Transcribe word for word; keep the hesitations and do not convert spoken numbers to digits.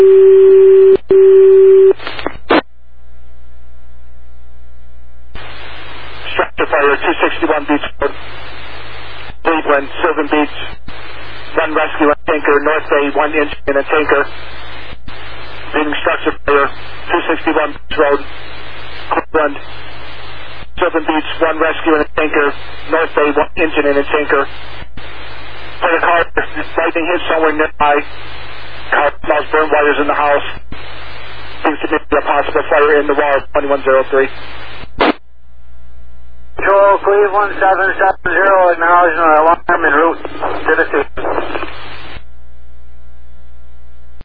Structure fire, two sixty-one Beach Road, Cleveland, Sylvan Beach. One rescue and tanker, North Bay, one engine and a tanker. Leading structure fire, two sixty-one Beach Road, Cleveland, Sylvan Beach, one rescue and a tanker, North Bay, one engine and a tanker. For the car, lightning hit somewhere nearby. Car smells burn wires in the house. Seems to be a possible fire in the wall, twenty-one oh three. Control Cleveland seven seven zero, acknowledging an alarm en route to the scene.